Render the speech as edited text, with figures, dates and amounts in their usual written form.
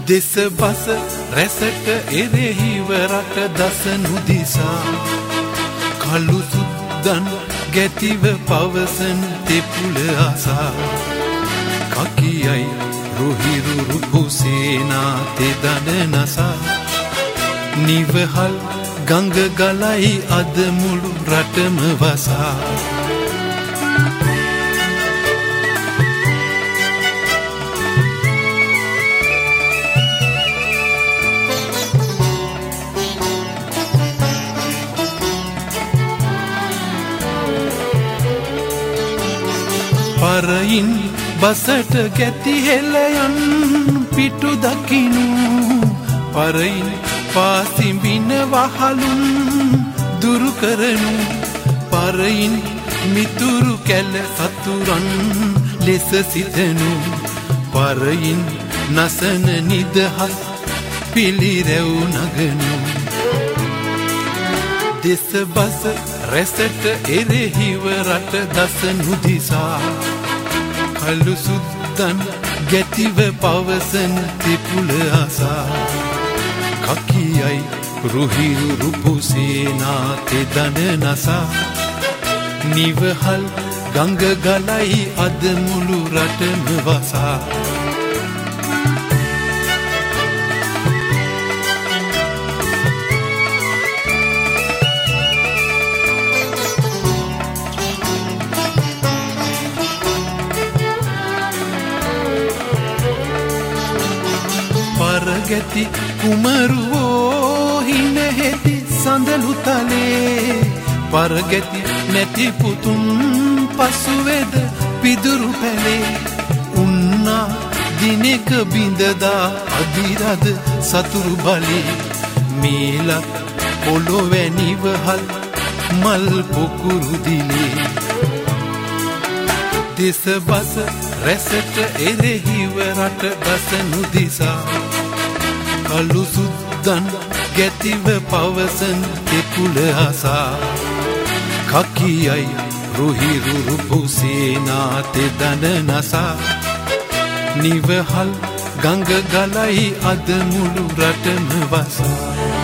දෙස බස රැසට එරෙහිව රට දසනු දිසා කළු සුද්දන් ගැතිව පවසන තෙපුල අසා කකියයි රුහිරු රුපුසේනා තෙදන නසා නිවහල් ගංග ගලයි අද මුළු රටම වසා පරයින් බසට ගැති හෙළයන් පිටු දකිනු පරයින් පාසිඹින වහලුන් දුරු කරනු පරයින් මිතුරු කැල සතුරන් ලෙස සිතනු පරයින් නසන නිදහස් පිළිරැව් නගනු දෙස බස රැසට එරෙහිව රට දසනු දිසා කළු සුද්දන් ගැතිව පවසන තෙපුල අසා කකියයි රුහිරු රුපුසේනා තෙදන නසා නිවහල් ගංග ගලයි අද මුළු රටම වසා පරගැති කුමරුවෝ හින හෙති සඳලු තලේ පරගැති නැති පුතුන් පසුවෙද පිදුරු පැලේ උන්නා දිනෙක බිඳදා අදිරද සතුරු බලේ මේලත් පොළොවැනිවහල් මල් පොකුරු දිලේ දෙස බස රැසට එරෙහිව රට දසනු දිසා කළු සුද්දන් ගැතිව පවසන තෙපුල අසා කකියයි රුහිරු රුපුසේනා තෙදන නසා නිවහල් ගංග ගලයි අද මුළු රටම වසා